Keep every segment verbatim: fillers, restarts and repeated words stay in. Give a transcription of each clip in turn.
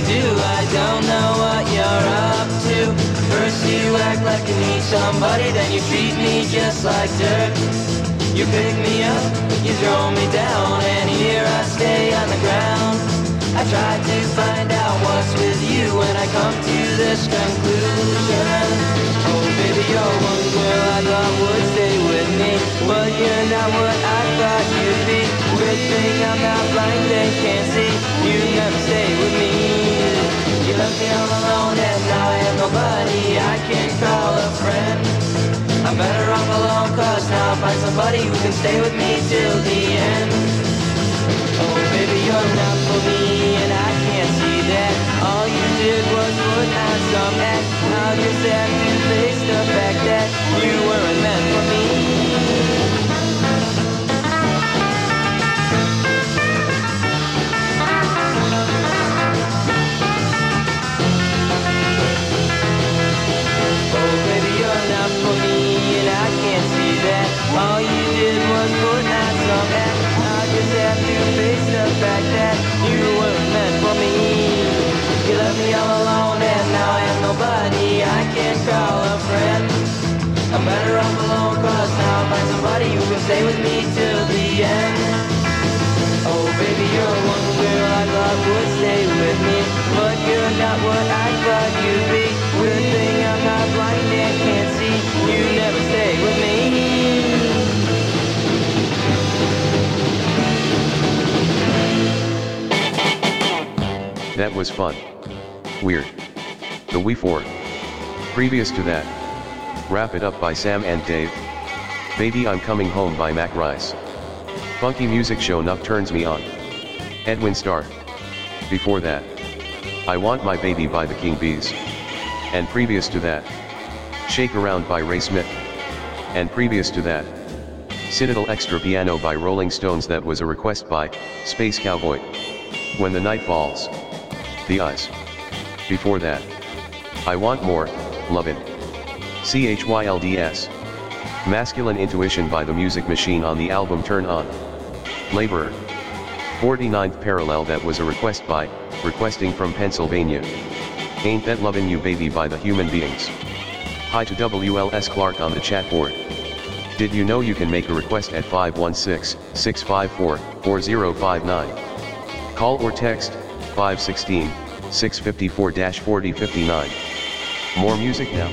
do. I don't know what you're up to. First you act like you need somebody, then you treat me just like dirt. You pick me up, you throw me down, and here I stay on the ground. I try to find out what's with you when I come to this conclusion. Oh baby, you're one girl I thought would stay with me, but you're not what I thought you'd be. Good thing I'm not blind and can't see. You never stay with me. You left me all alone and now I have nobody I can call a friend. I'm better off alone, cause now I find somebody who can stay with me till the end. Oh baby, you're not for me and I can't see that. All you did was put on some act. I'll just have to face the fact that you weren't meant for me. Oh baby, you're not for me and I can't see that. All you did was put on some act. I'll just have to face the fact that you weren't meant for me. You left me all alone and now I have nobody I can call a friend. I'm better off alone cause now I find somebody who can stay with me till the end. Oh baby, you're one girl I thought would stay with me, but you're not what I thought you'd be. Good thing I'm not blind and can't see. You never stay with me. That was fun. Weird. The We Four. Previous to that, Wrap It Up by Sam and Dave. Baby I'm Coming Home by Mac Rice. Funky Music Show Nocturnes Me On. Edwin Starr. Before that, I Want My Baby by the King Bees. And previous to that, Shake Around by Ray Smith. And previous to that, Citadel Extra Piano by Rolling Stones. That was a request by Space Cowboy. When the Night Falls. The Eyes. Before that, I Want More, Lovin'. C H Y L D S. Masculine Intuition by The Music Machine on the album Turn On. Laborer. forty-ninth Parallel. That was a request by, requesting from Pennsylvania. Ain't That Lovin' You Baby by The Human Beings. Hi to W L S Clark on the chat board. Did you know you can make a request at five one six, six five four, four zero five nine? Call or text, five one six, six five four, four zero five nine. More music now.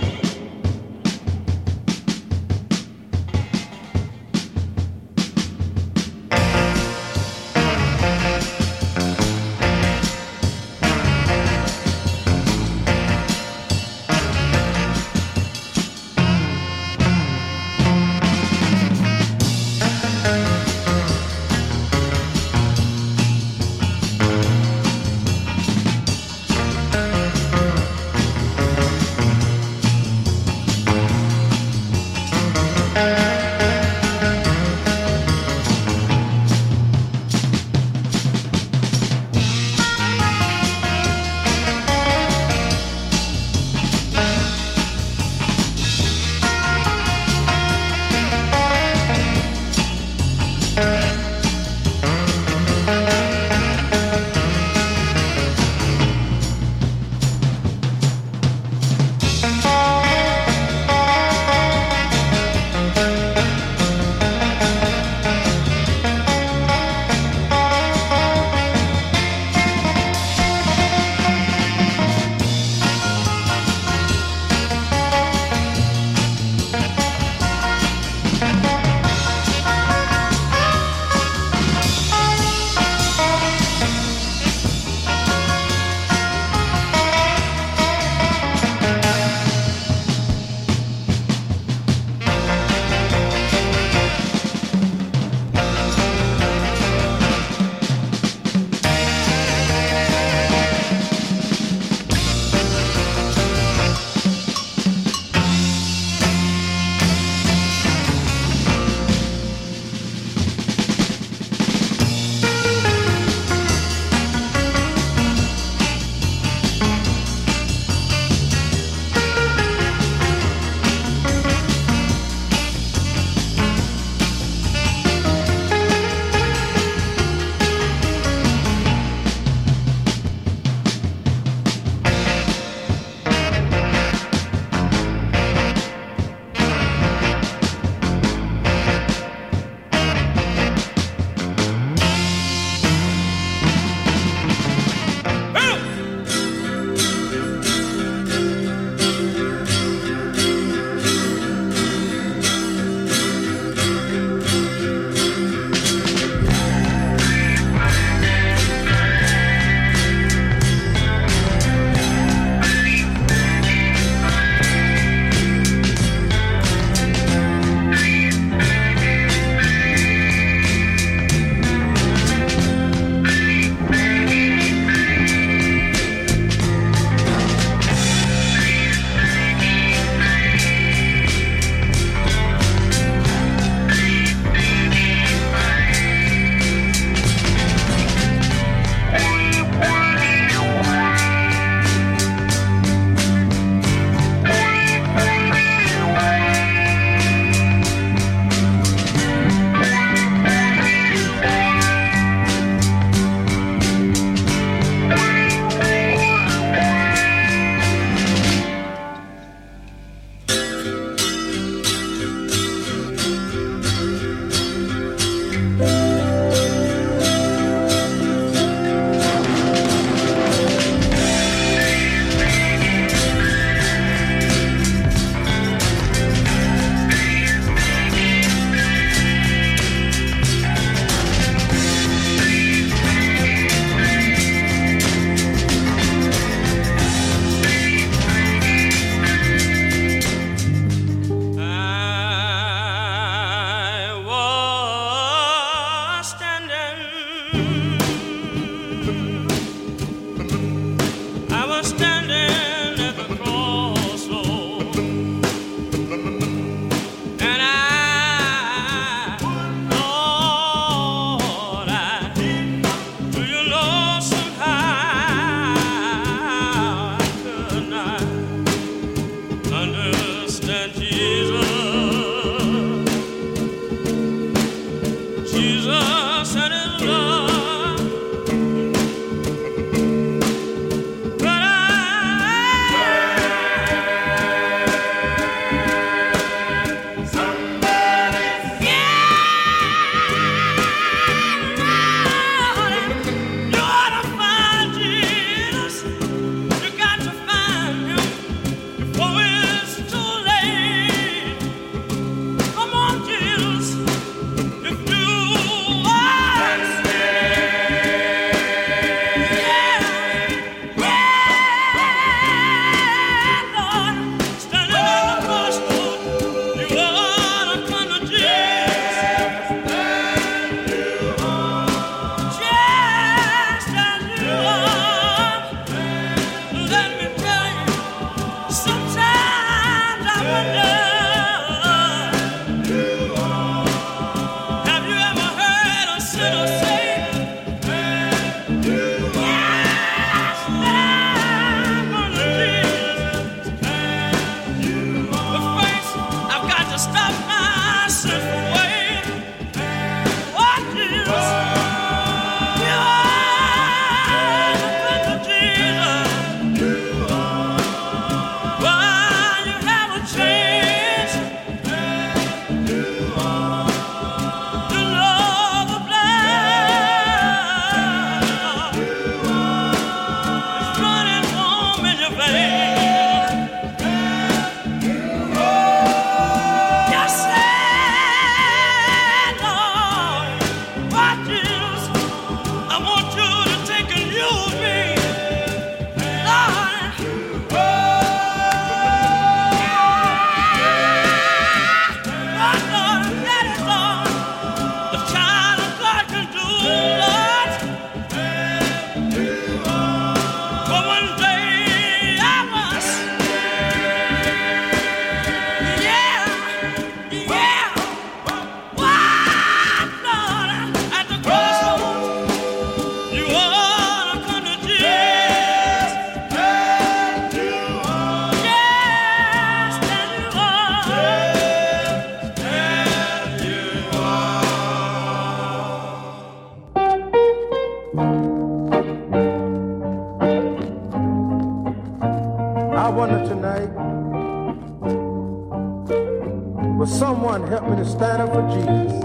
to stand up for Jesus.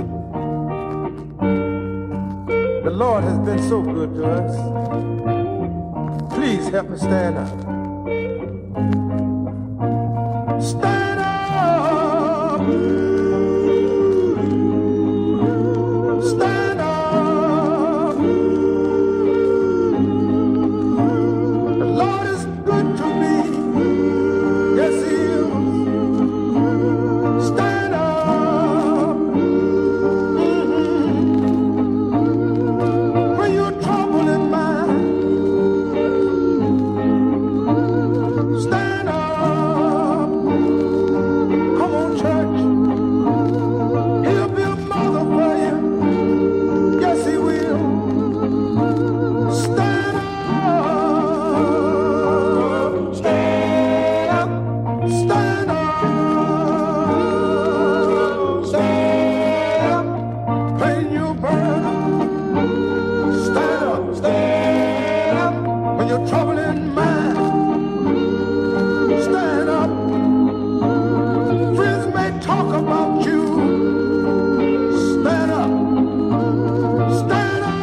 The Lord has been so good to us. Please help me stand up. Stand up. Stand up. The Lord is good to me. Yes, He is. Stand up. Mm-hmm. When you're troubled in mind, stand up. Come on, church. He'll be a mother for you. Yes, He will. Stand up. Stand up. Stand up. Stand up. Pain your burden. Stand up. Stand up. When you're troubled in mind, stand up. Friends may talk about you. Stand up. Stand up.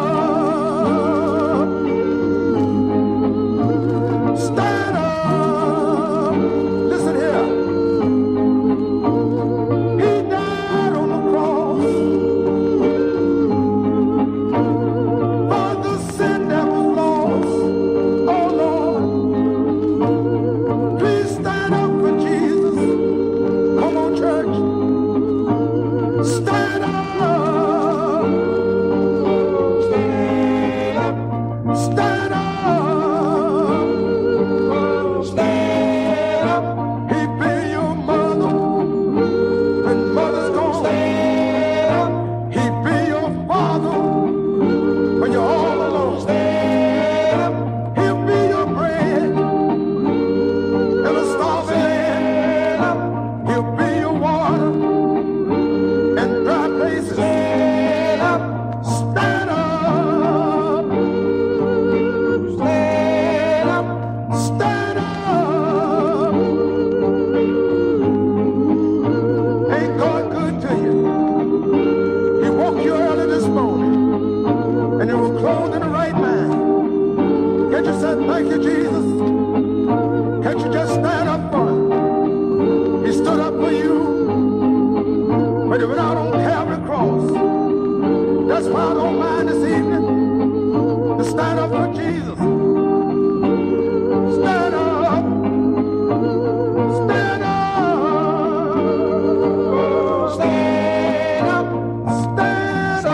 Stand up. Listen here. He died on the cross for the sin that was lost. Oh Lord, please stand up for Jesus. Come on, church. Stand up. Stand up. Stand up. Stand up. He be your mother when mother's gone. Stand up. He be your father when you're all alone. Stand up. He'll be your bread in a starving land. He'll be your water in dry places. Stand up. Stand up. Stand up. Stand up. Ain't God good to you? He woke you early this morning and you were clothed in the right mind. Can't you say thank you, Jesus? Can't you just stand up for Him? He stood up for you when He went out on Calvary cross. That's why I don't mind this evening to stand up for Jesus. Stand up. Stand up. Stand up. Stand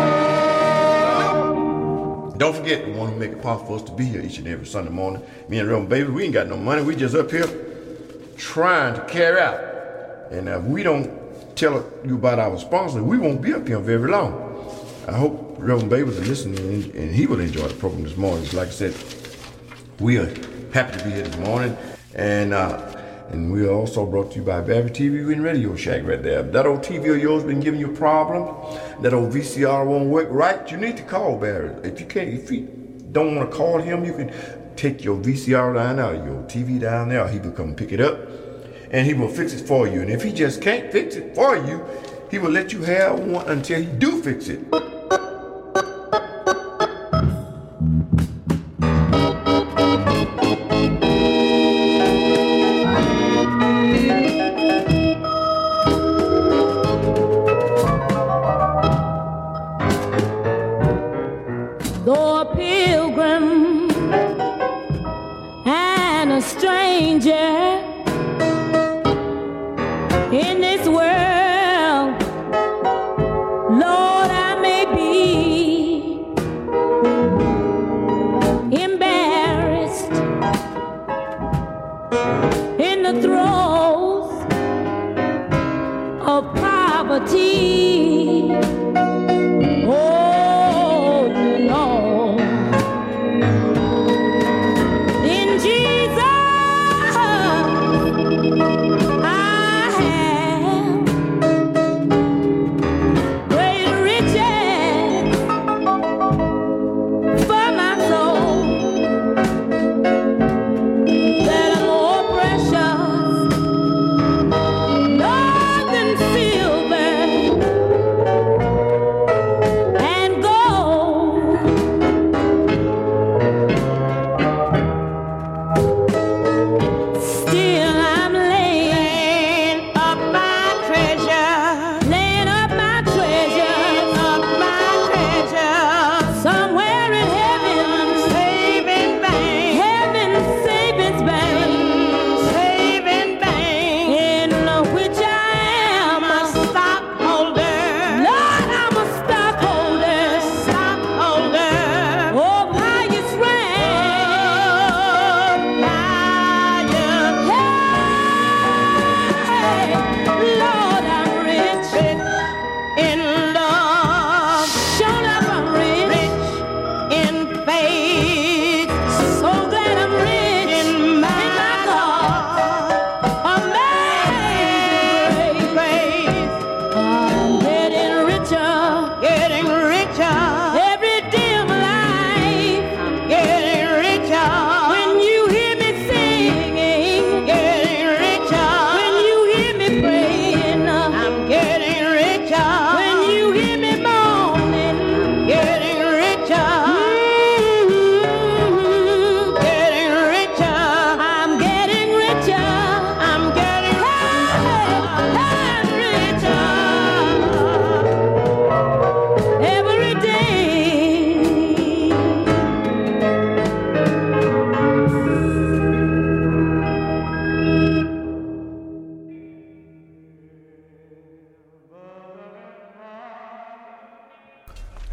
up. Don't forget, we want to make it possible for us to be here each and every Sunday morning. Me and Reverend Baby, we ain't got no money. We just up here trying to carry out. And if we don't tell you about our sponsors, we won't be up here very long. I hope Reverend Baby is listening and, and he will enjoy the program this morning. So like I said, we are happy to be here this morning. And uh, and we are also brought to you by Barry T V and Radio Shack right there. If that old T V of yours been giving you problems, that old V C R won't work right, you need to call Barry. If you can't, if you don't want to call him, you can take your V C R down there, your T V down there, he will come pick it up and he will fix it for you. And if he just can't fix it for you, he will let you have one until he do fix it. Though a pilgrim and a stranger in this world, Lord, I may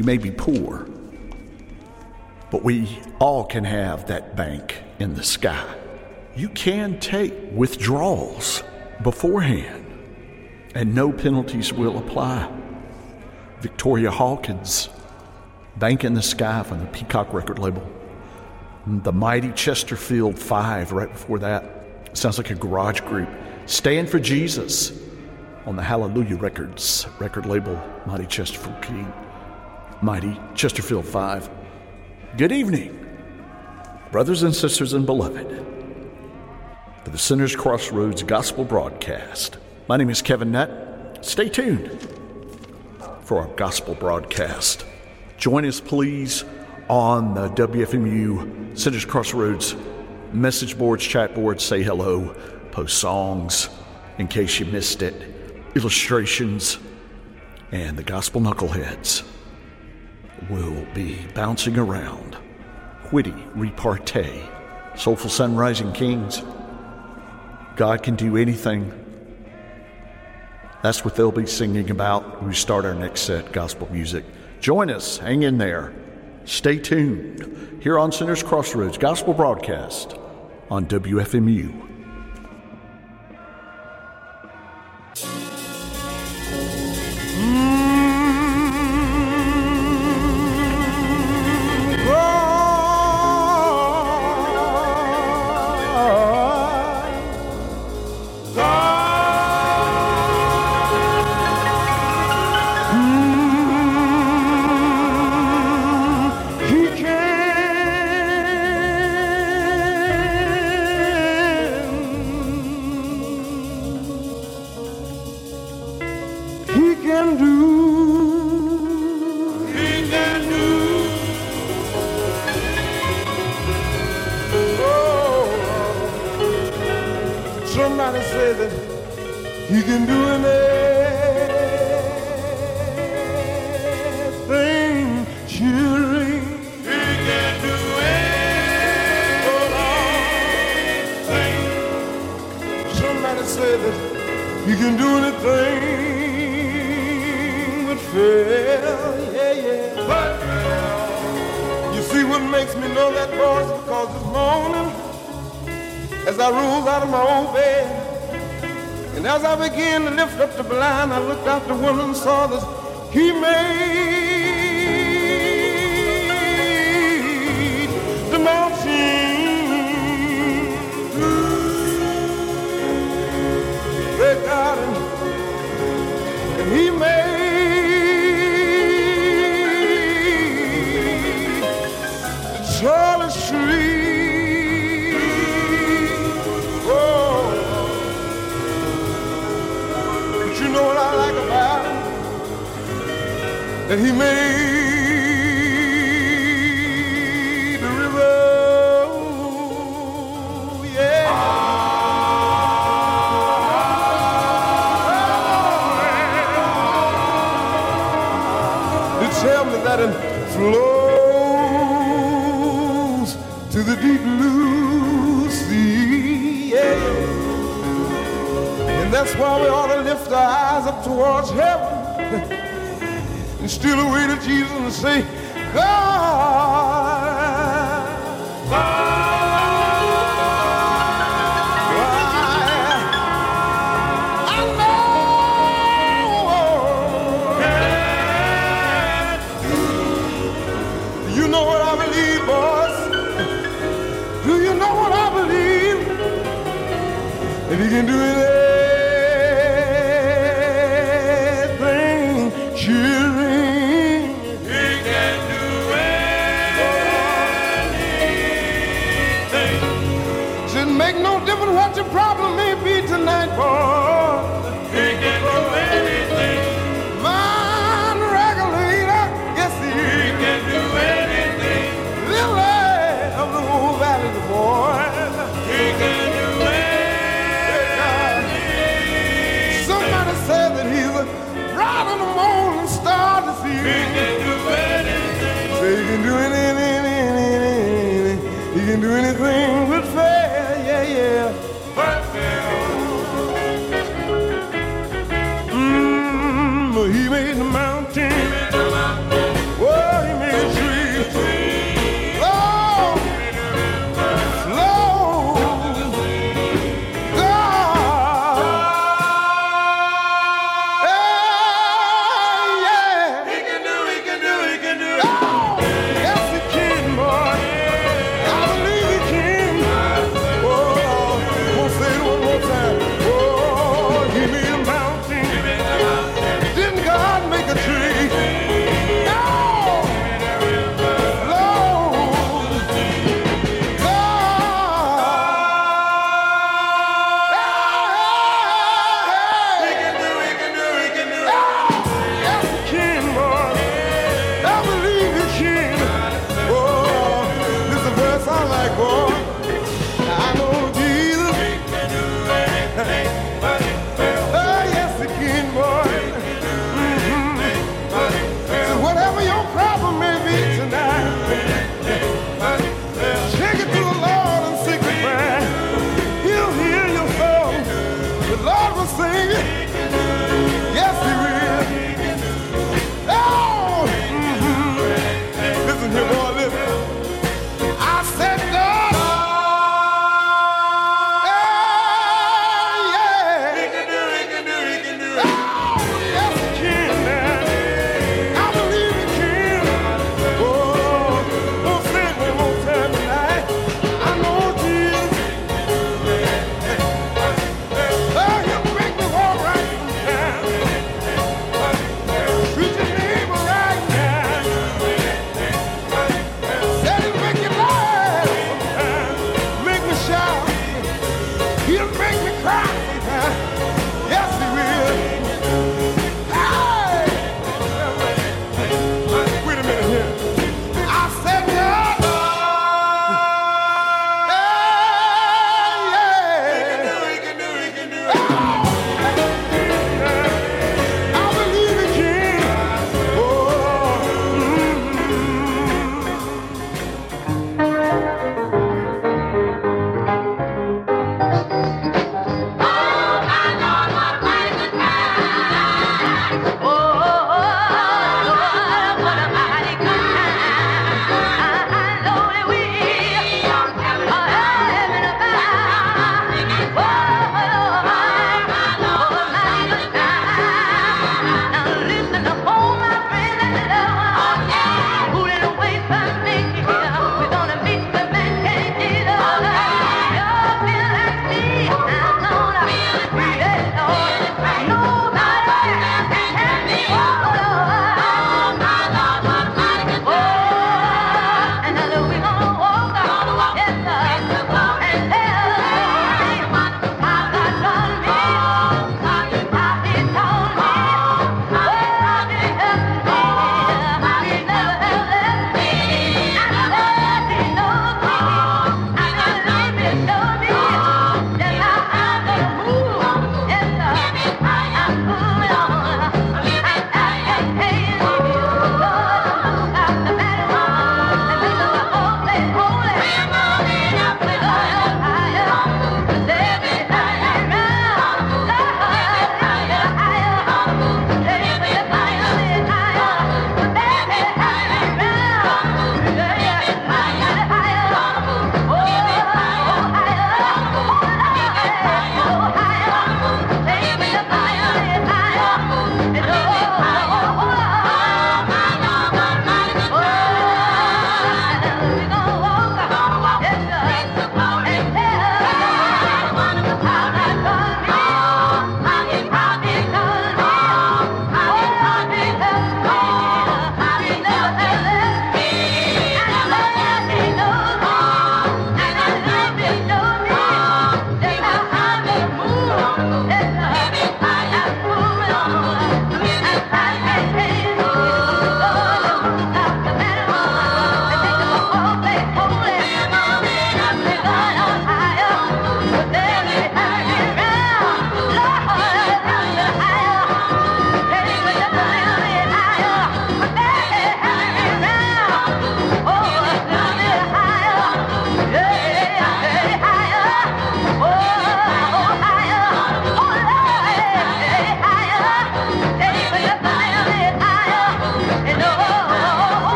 You may be poor, but we all can have that bank in the sky. You can take withdrawals beforehand, and no penalties will apply. Victoria Hawkins, Bank in the Sky from the Peacock record label. The Mighty Chesterfield Five right before that. Sounds like a garage group. Stand for Jesus on the Hallelujah Records record label. Mighty Chesterfield King. Mighty Chesterfield Five. Good evening, brothers and sisters and beloved, for the Sinners Crossroads Gospel Broadcast. My name is Kevin Nutt. Stay tuned for our gospel broadcast. Join us, please, on the W F M U Sinners Crossroads message boards, chat boards. Say hello, post songs in case you missed it, illustrations, and the gospel knuckleheads will be bouncing around. Witty repartee, soulful sun-rising kings. God can do anything. That's what they'll be singing about when we start our next set, gospel music. Join us. Hang in there. Stay tuned here on Sinners Crossroads Gospel Broadcast on W F M U. Somebody said that he can do anything, children. He can do anything. Somebody said that he can do anything but fail, yeah, yeah. But you see what makes me know that voice, because this morning, as I rose out of my old bed, and as I began to lift up the blind, I looked out the window and saw that he made the mountain break out, and, and he made the tallest tree. You know what I like about him? That he made the river, yeah. They tell me that it flows to the deep blue sea, yeah. And that's why we ought to lift our eyes up towards heaven and still away to Jesus and say, God, I know. You know what I believe, boys? Do you know what I believe? That he can do it. What your problem may be tonight, boy, he can do anything. Mind regulator, yes he, he can do anything. Lily of the whole valley, the boy, he can do anything. Somebody said that he's a bright on the morning star to see. He can do anything. So he can do anything, anything. He can do anything but fail, yeah, yeah. Mm, he made the mountain. He made the mountain. Whoa.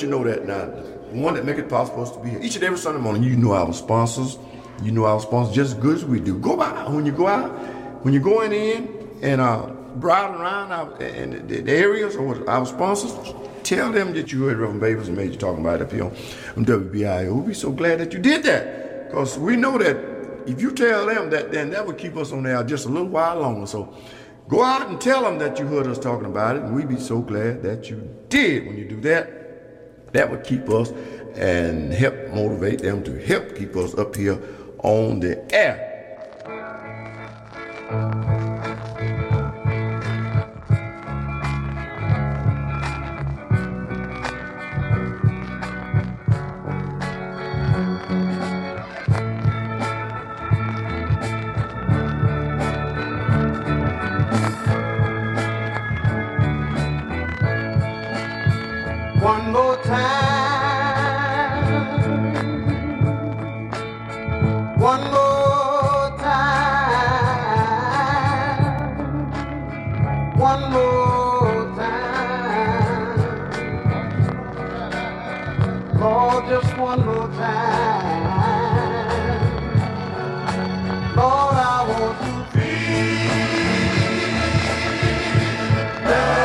you know that now. The one that make it possible to be here each and every Sunday morning. You know our sponsors. You know our sponsors just as good as we do. Go out when you go out, when you're going in and uh, browsing around our, in the, the areas or our sponsors. Tell them that you heard Reverend Babers and Major talking about it up here on W B I O. We'll be so glad that you did that, because we know that if you tell them that, then that would keep us on there just a little while longer. So go out and tell them that you heard us talking about it, and we'd be so glad that you did. When you do that, that would keep us and help motivate them to help keep us up here on the air. One more time, one more time, one more time, Lord, just one more time, Lord, I want to feel that.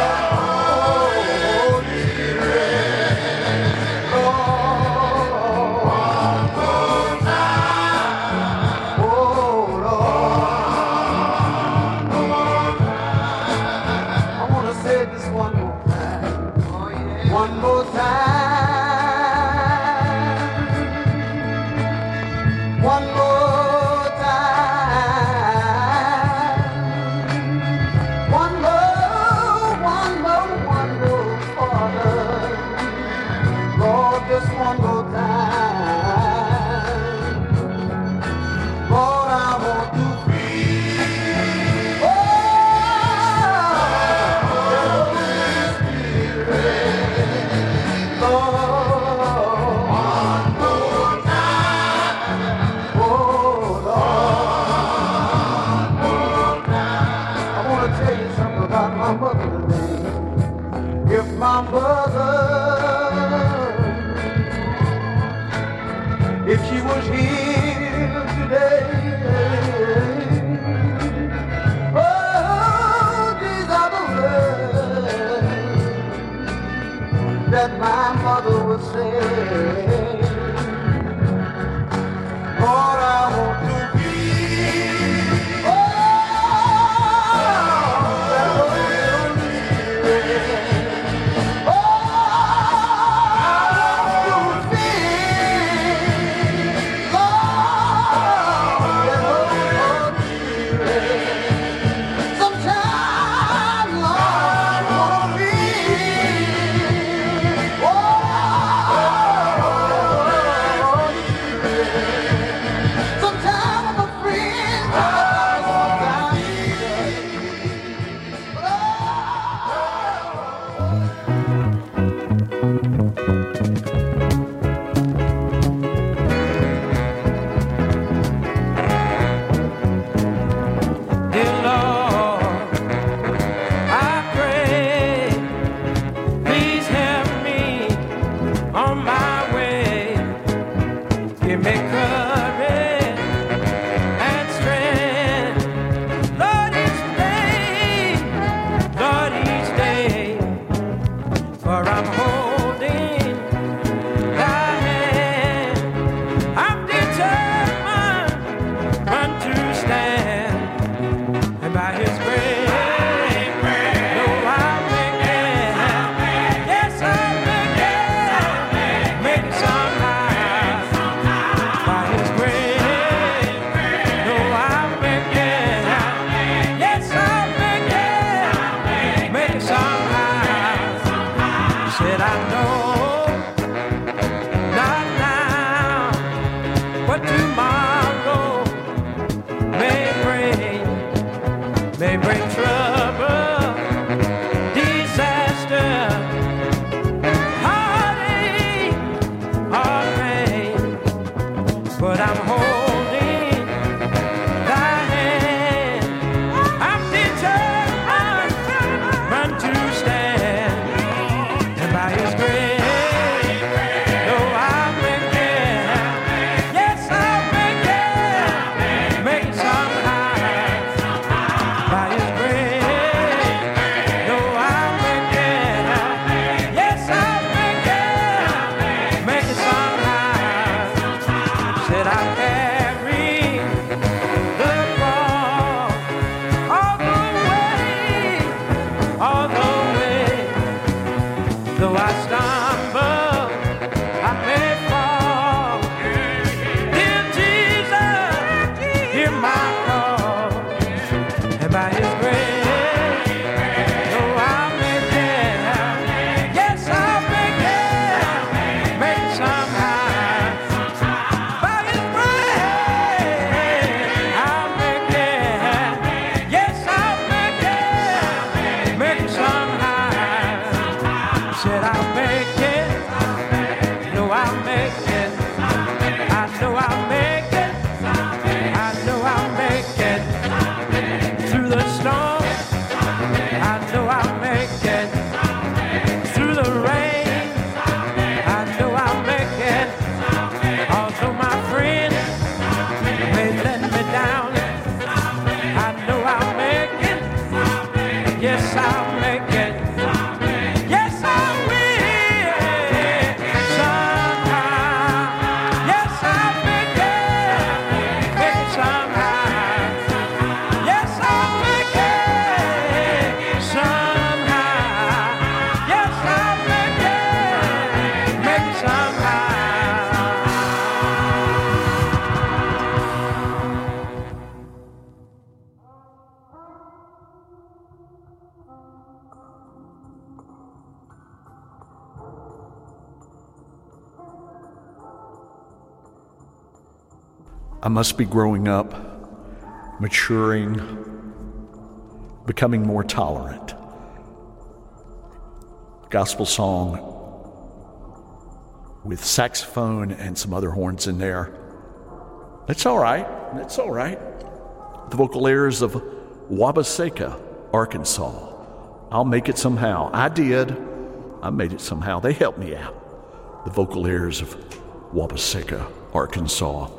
If she was here today, oh, these are the words that my mother would say. Lord, I want to be, oh, that lonely rain. Oh, by His grace. I must be growing up, maturing, becoming more tolerant. Gospel song with saxophone and some other horns in there. That's all right. That's all right. The vocal airs of Wabaseka, Arkansas. I'll make it somehow. I did. I made it somehow. They helped me out. The vocal airs of Wabaseka, Arkansas.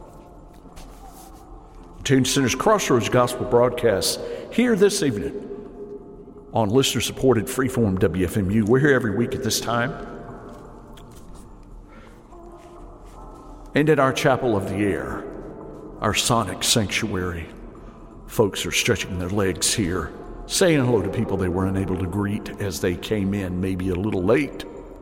Tuned Sinners Crossroads Gospel broadcast here this evening on listener-supported freeform W F M U. We're here every week at this time. And at our Chapel of the Air, our sonic sanctuary, folks are stretching their legs here, saying hello to people they were unable to greet as they came in, maybe a little late.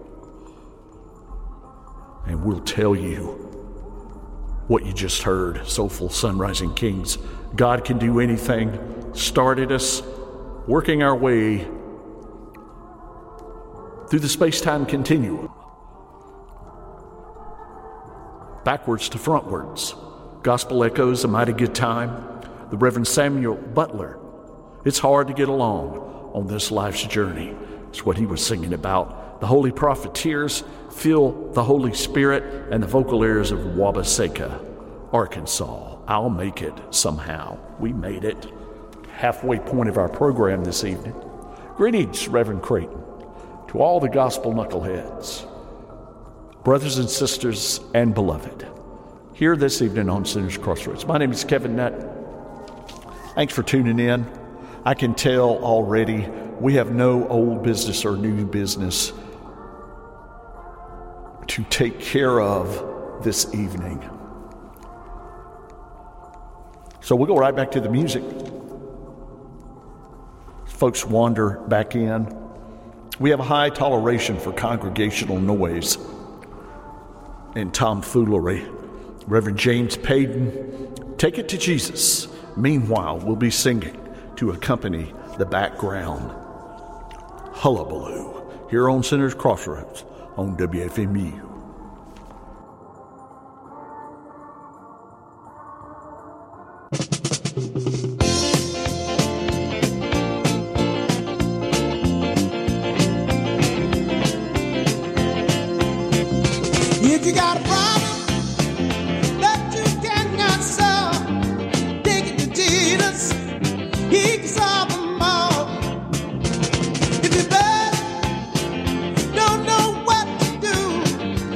And we'll tell you what you just heard, Soulful Sunrising Kings. God can do anything. Started us, working our way through the space-time continuum. Backwards to frontwards. Gospel echoes, a mighty good time. The Reverend Samuel Butler. It's hard to get along on this life's journey. It's what he was singing about. The Holy Profiteers, Feel the Holy Spirit, and the vocal airs of Wabaseka, Arkansas. I'll make it somehow. We made it. Halfway point of our program this evening. Greetings, Reverend Creighton, to all the gospel knuckleheads, brothers and sisters and beloved, here this evening on Sinners Crossroads. My name is Kevin Nutt. Thanks for tuning in. I can tell already we have no old business or new business to take care of this evening. So we'll go right back to the music. Folks wander back in. We have a high toleration for congregational noise and tomfoolery. Reverend James Payton, Take It to Jesus. Meanwhile, we'll be singing to accompany the background hullabaloo here on Sinners Crossroads on W F M U. If you got a problem that you cannot solve, take it to Jesus. He can solve them all. If you're bad, don't know what to do,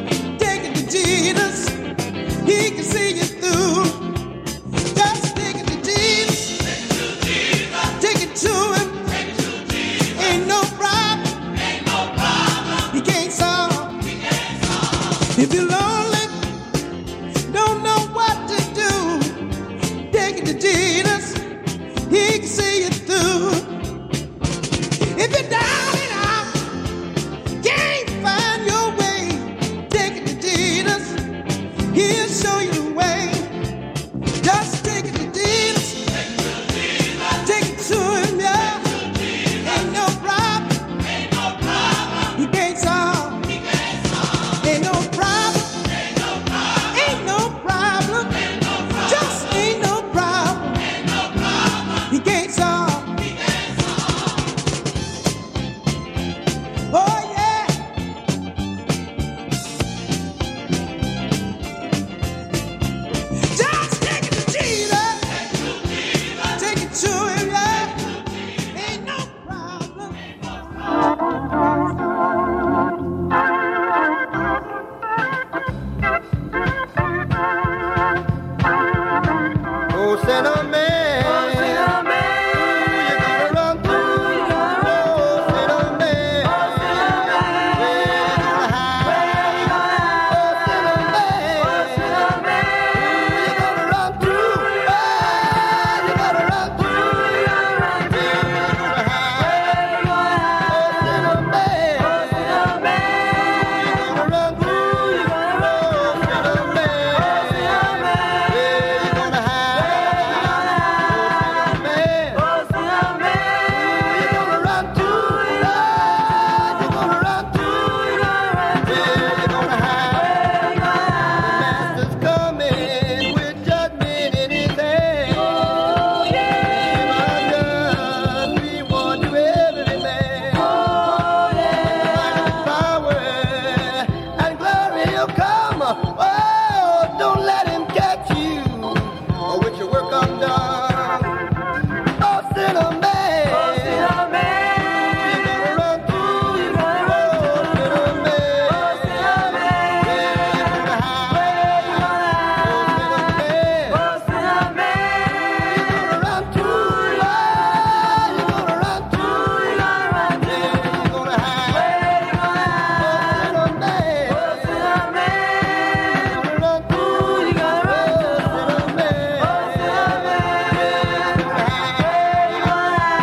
work undone. Oh, sinner man, oh, sinner man, you're gonna run through, you're gonna run through, sinner man, oh, sinner man, where you gonna hide, oh, sinner man, you're gonna run through, Lord, you're gonna run through, you're gonna run through, where you gonna hide, where you gonna hide, oh, sinner man, oh, sinner man, you're gonna run through, you're gonna run through, sinner man, oh, sinner man, where you gonna hide, where you gonna hide.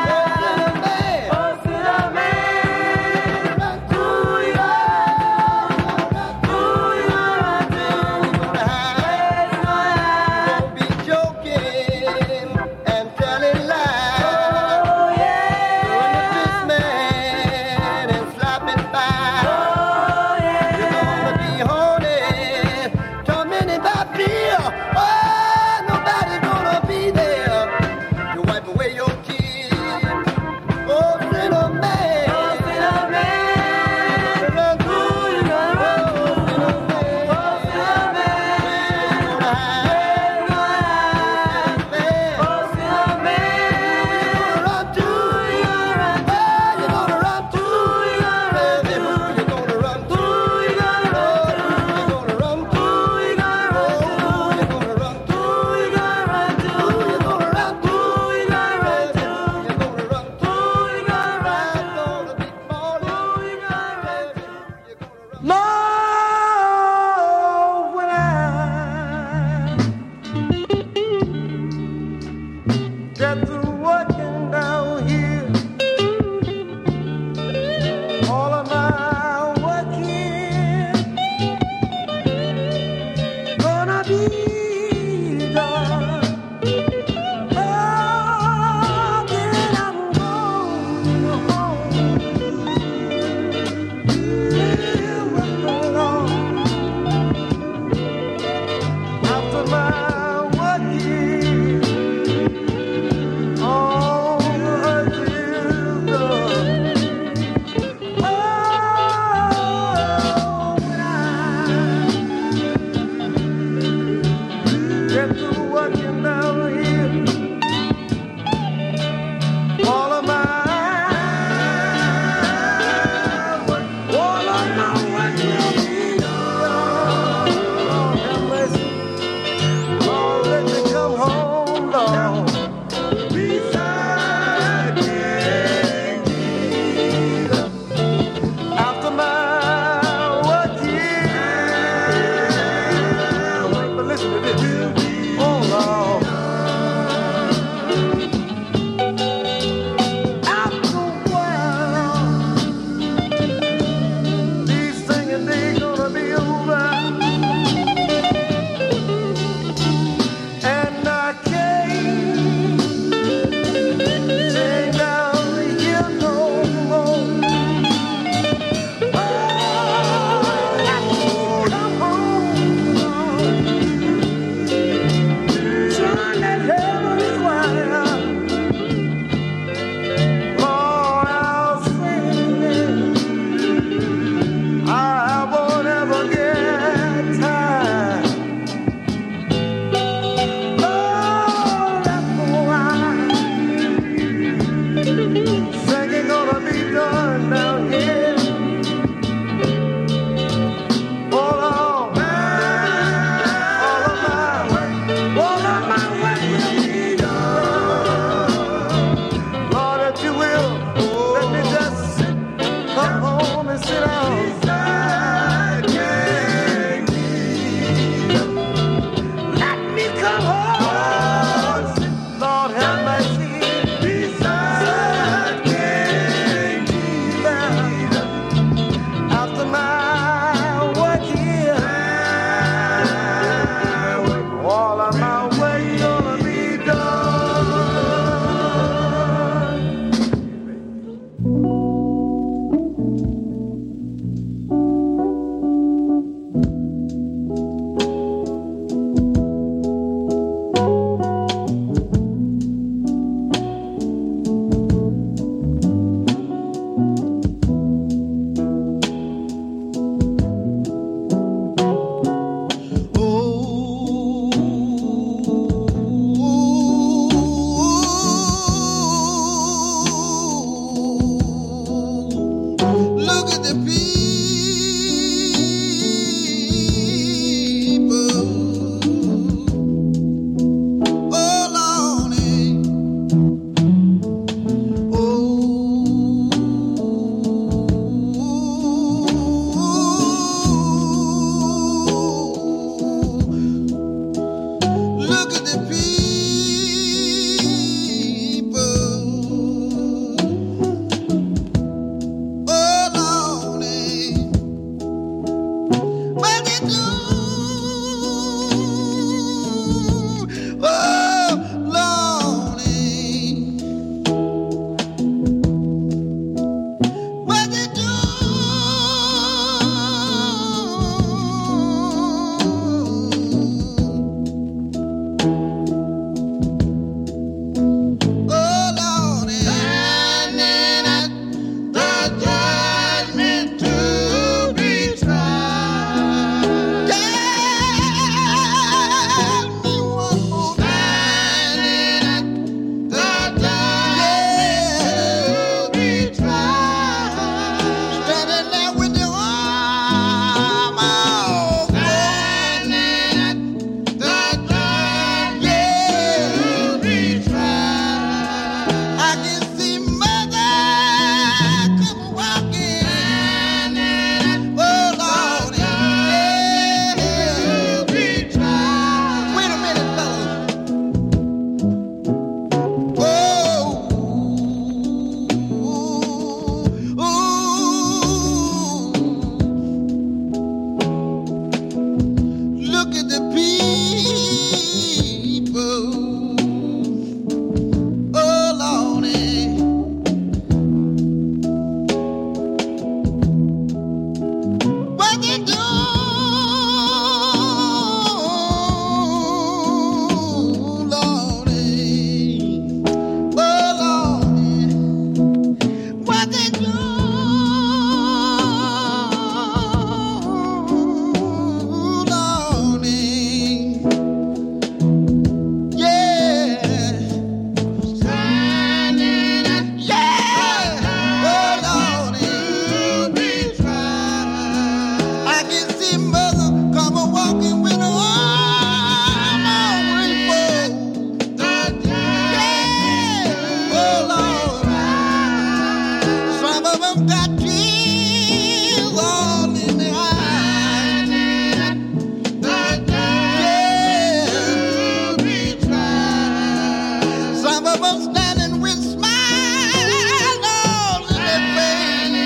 five of us standing with smiles on their face.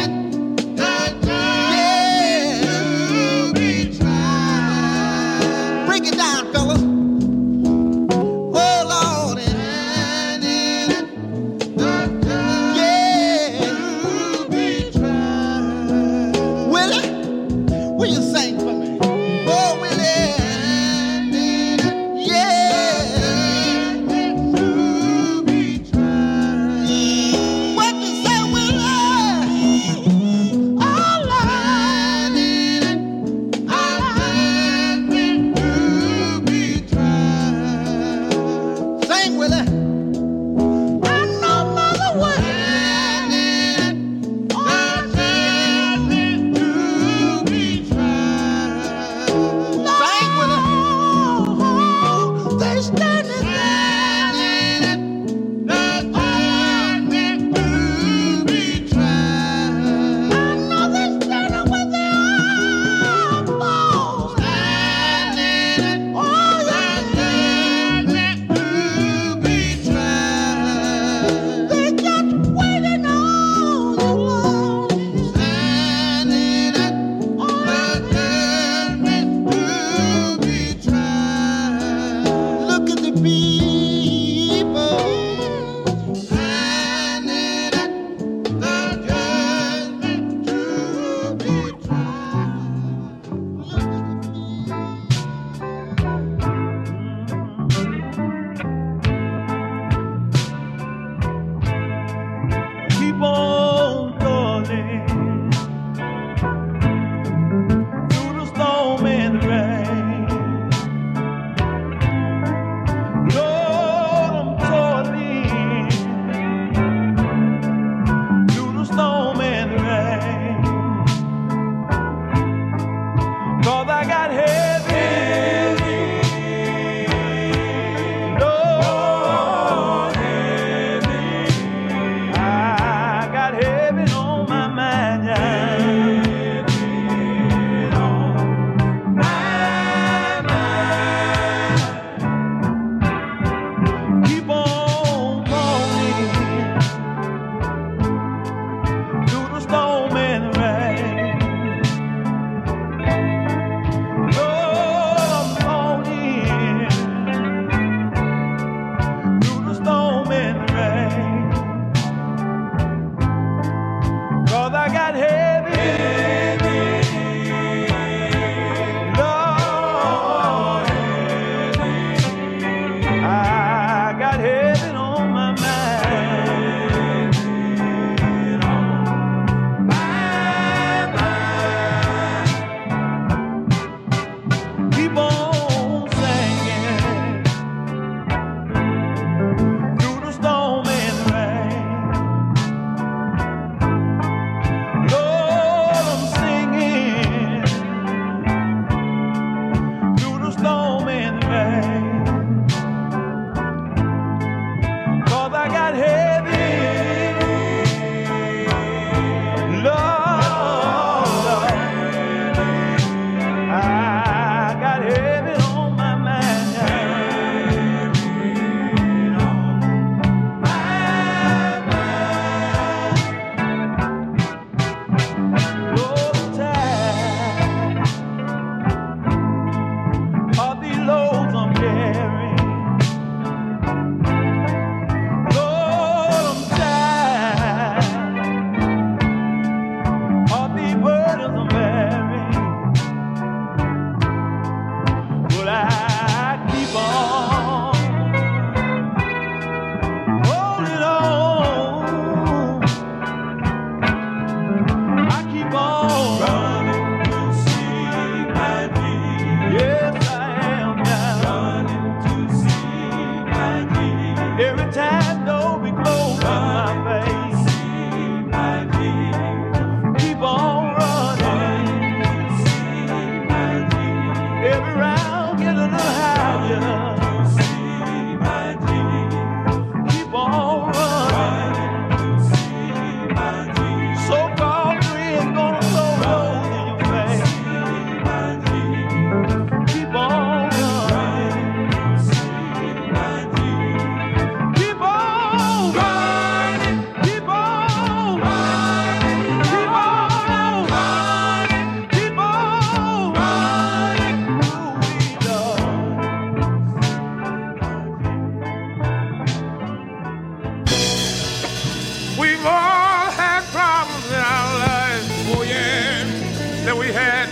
Yeah. Break it down, fellas. Oh, Lord. Yeah. Willie, will you sing for me? Oh, Willie. Yeah.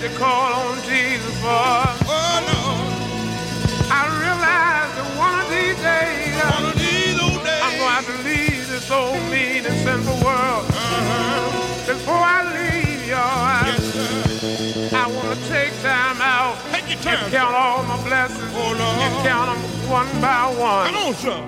to call on Jesus for. Oh, Lord. I realize that one of these days, one of these old days I'm going to have to leave this old mean and sinful world. Uh-huh. Before I leave, y'all, yes, I want to take time out take your time, and count sir. all my blessings oh, Lord. and count them one by one. Come on, sir.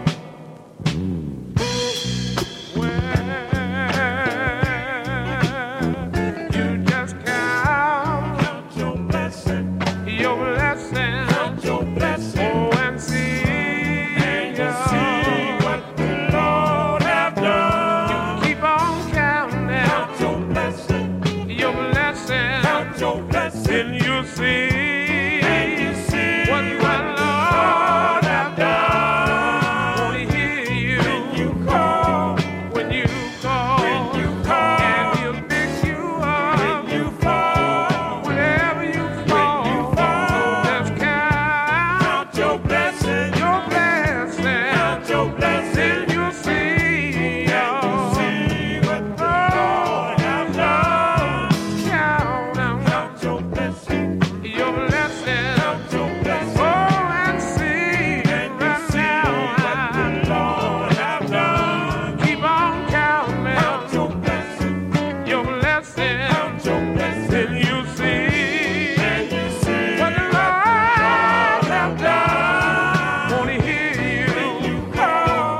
When you call,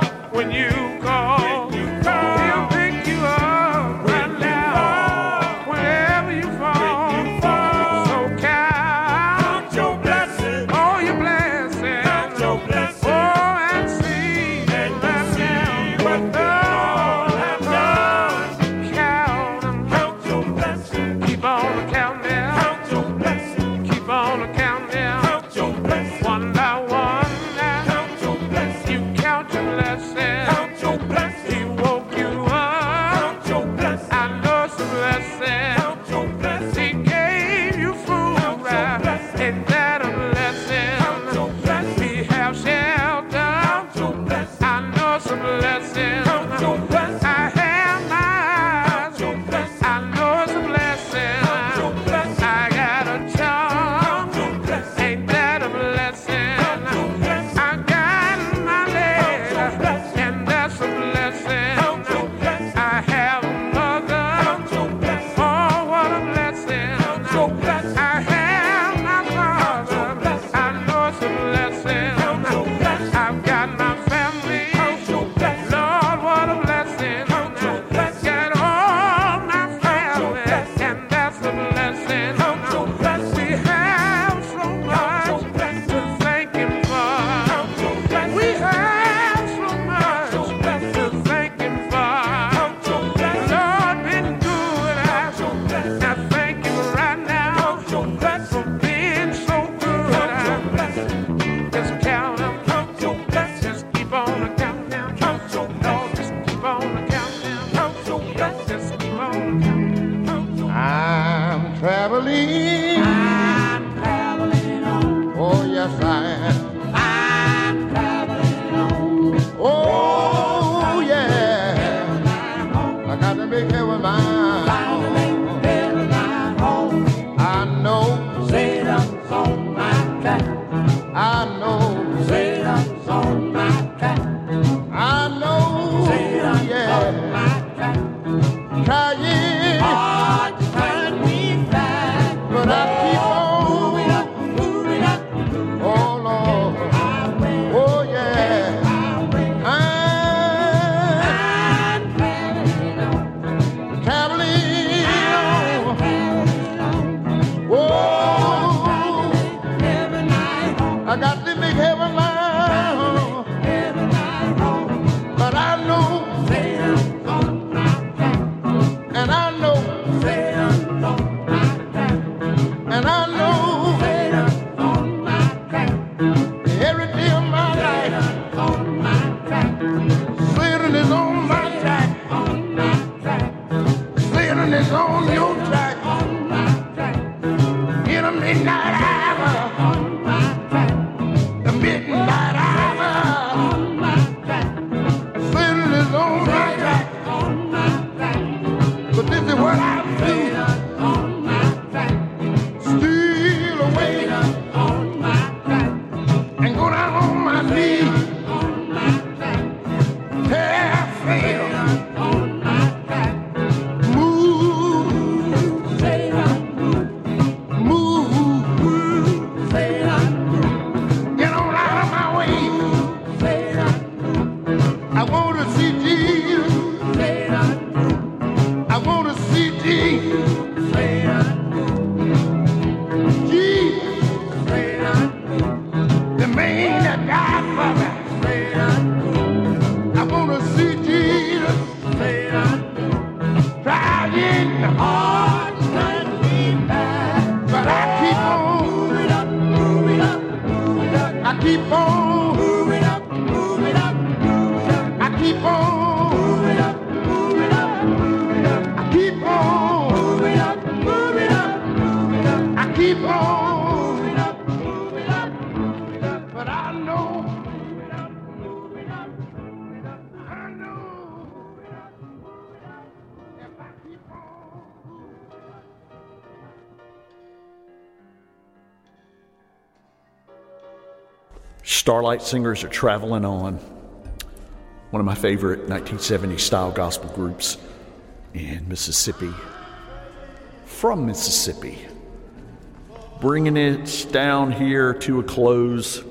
Starlight Singers are traveling on. One of my favorite nineteen seventies style gospel groups in Mississippi. From Mississippi. Bringing it down here to a close.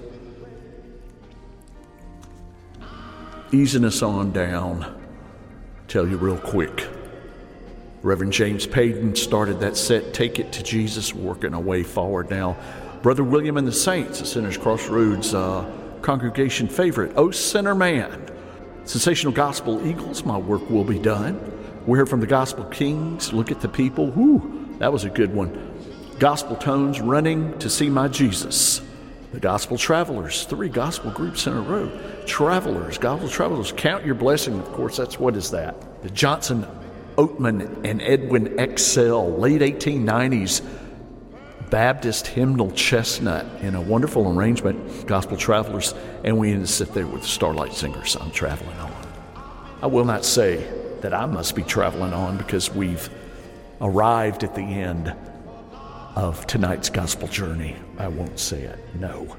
Easing us on down. Tell you real quick. Reverend James Payton started that set, Take It to Jesus, working our way forward now. Brother William and the Saints, a Sinners Crossroads uh, congregation favorite, O Sinner Man. Sensational Gospel Eagles, My Work Will Be Done. We heard from the Gospel Kings, Look at the People. Whoo, that was a good one. Gospel Tones, Running to See My Jesus. The Gospel Travelers, three gospel groups in a row. Travelers, Gospel Travelers, Count Your Blessing. Of course, that's, what is that? The Johnson Oatman and Edwin Excel, late eighteen nineties Baptist hymnal chestnut in a wonderful arrangement, Gospel Travelers, and we ended to sit there with the Starlight Singers, I'm Traveling On. I will not say that I must be traveling on because we've arrived at the end of tonight's gospel journey. I won't say it, no.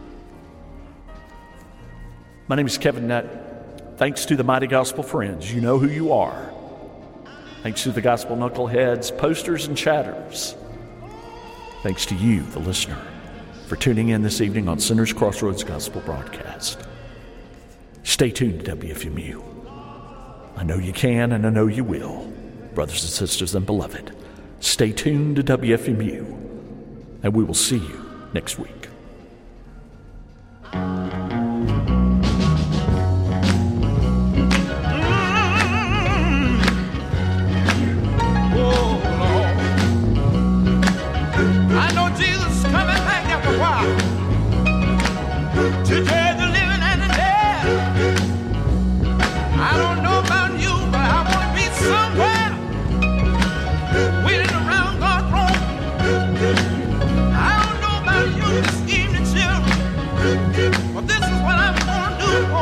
My name is Kevin Nutt. Thanks to the Mighty Gospel Friends, you know who you are. Thanks to the Gospel Knuckleheads, posters, and chatters. Thanks to you, the listener, for tuning in this evening on Sinners Crossroads Gospel Broadcast. Stay tuned to W F M U. I know you can, and I know you will. Brothers and sisters and beloved, stay tuned to W F M U, and we will see you next week. Today the living and the dead. I don't know about you, but I want to be somewhere waiting around God's throne. I don't know about you this evening, children, but this is what I'm going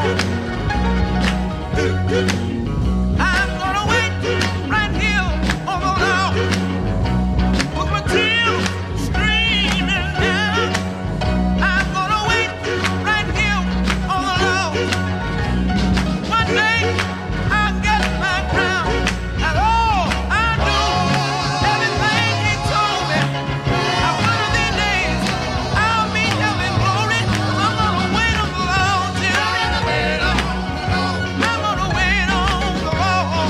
to do. I'm going to wait right here on the Lord with my tears streaming down. I'm going to wait right here on the Lord. One day I'll get my crown, and all I do, everything He told me. And one of these days I'll meet Him in glory. I'm gonna wait on the Lord, children. I'm gonna wait on the Lord.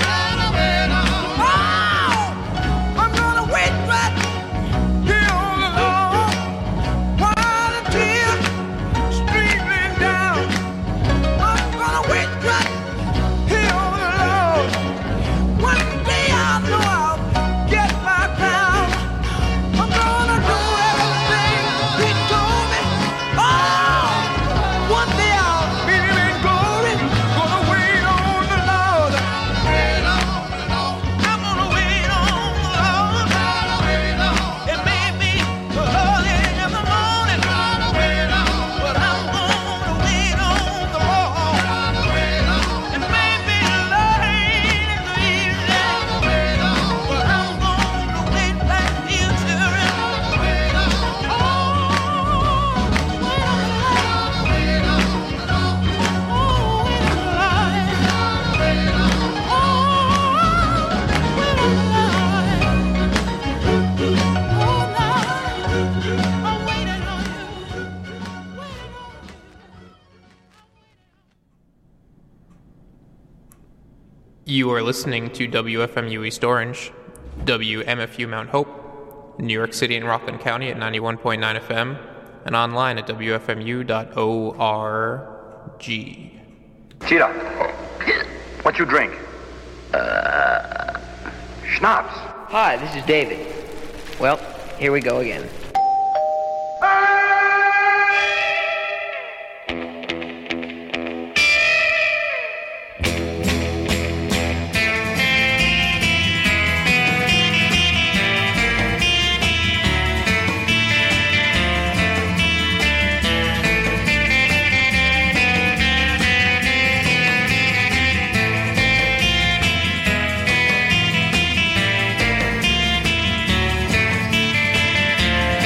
Oh, I'm gonna wait right here on the Lord while the tears streaming down. I'm gonna wait right here on the Lord. One day I know I'll get my crown. I'm gonna do everything He told me. Oh, one day I'll meet Him in glory. Gonna wait on the Lord. I'm gonna wait on the Lord. It may be early in the morning, but I'm gonna wait on the Lord. It may be late in the evening, but I'm gonna wait right here, children. Oh, wait on the Lord. Oh, wait on the Lord. Oh, wait on the Lord. I'm waiting on you. You are listening to W F M U East Orange, W M F U Mount Hope, New York City and Rockland County at ninety-one point nine F M, and online at W F M U dot org. Cheetah, what you drink? Uh, schnapps. Hi, this is David. Well, here we go again. Thank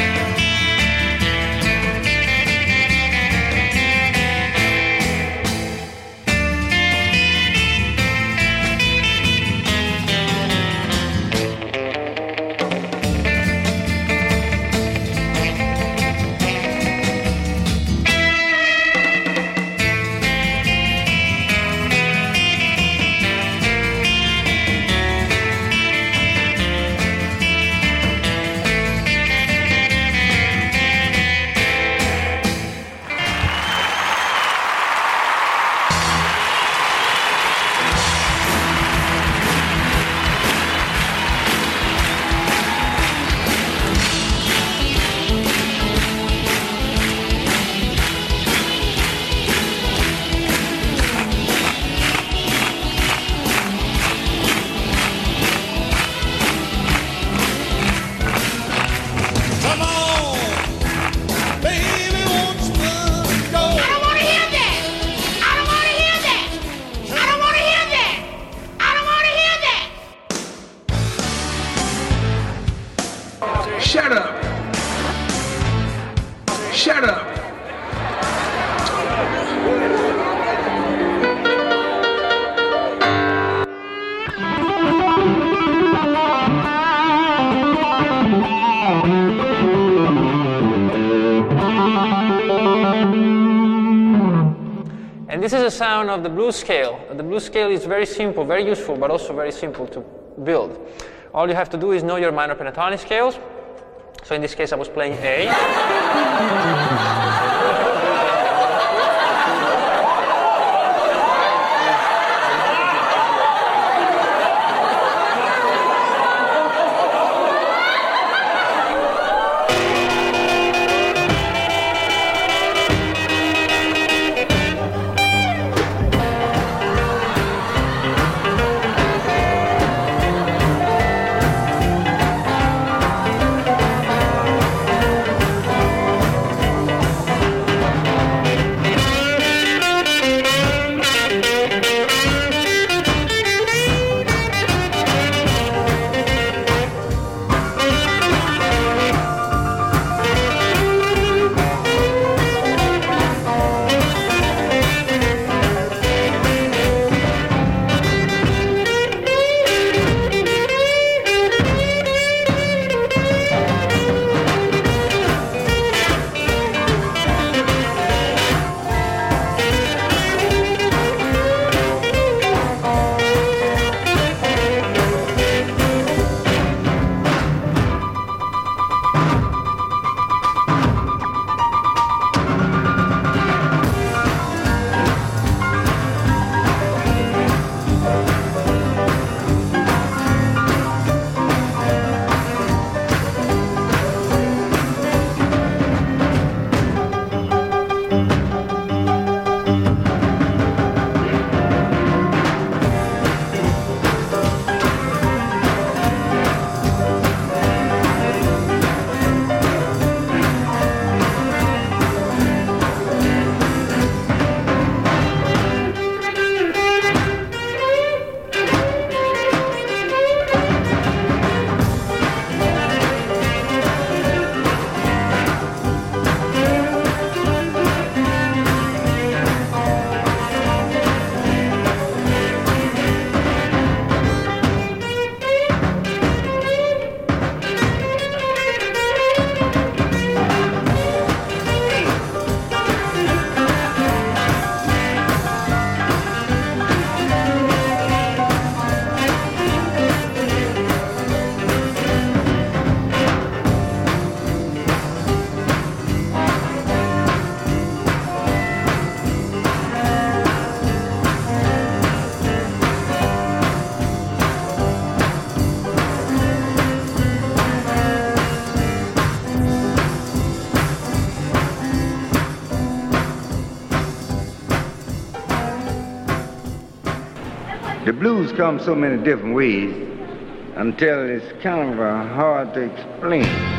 sound of the blues scale. The blues scale is very simple, very useful, but also very simple to build. All you have to do is know your minor pentatonic scales. So in this case, I was playing A. The blues come so many different ways until it's kind of uh, hard to explain.